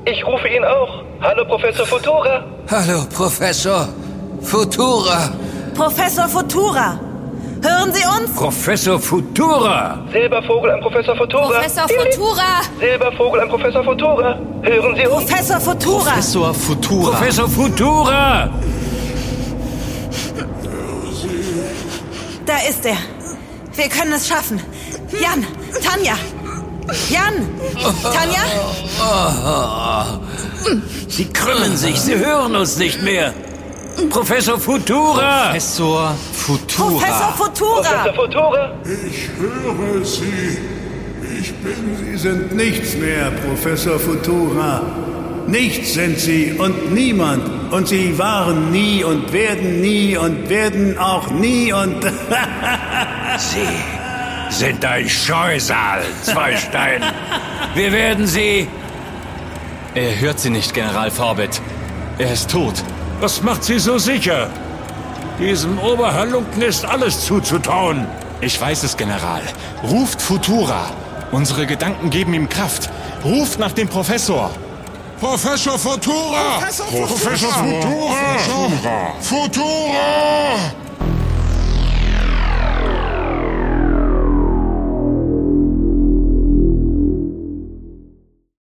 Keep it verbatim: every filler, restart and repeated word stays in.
Ich rufe ihn auch. Hallo, Professor Futura. Hallo, Professor Futura. Professor Futura. Hören Sie uns? Professor Futura. Silbervogel an Professor Futura. Professor Futura. Silbervogel an Professor Futura. Hören Sie uns? Professor Futura. Professor Futura. Professor Futura. Da ist er. Wir können es schaffen. Jan, Tanja. Jan, Tanja? Sie krümmen sich, Sie hören uns nicht mehr. Professor Futura. Professor Futura. Professor Futura. Professor Futura. Ich höre Sie. Ich bin... Sie sind nichts mehr, Professor Futura. Nichts sind Sie und niemand. Und Sie waren nie und werden nie und werden auch nie und... Sie sind ein Scheusal, Zweistein. Wir werden Sie... Er hört Sie nicht, General Forbett. Er ist tot. Was macht Sie so sicher? Diesem Oberhalunken ist alles zuzutrauen. Ich weiß es, General. Ruft Futura. Unsere Gedanken geben ihm Kraft. Ruft nach dem Professor. Professor Futura! Professor Futura! Futura! Futura!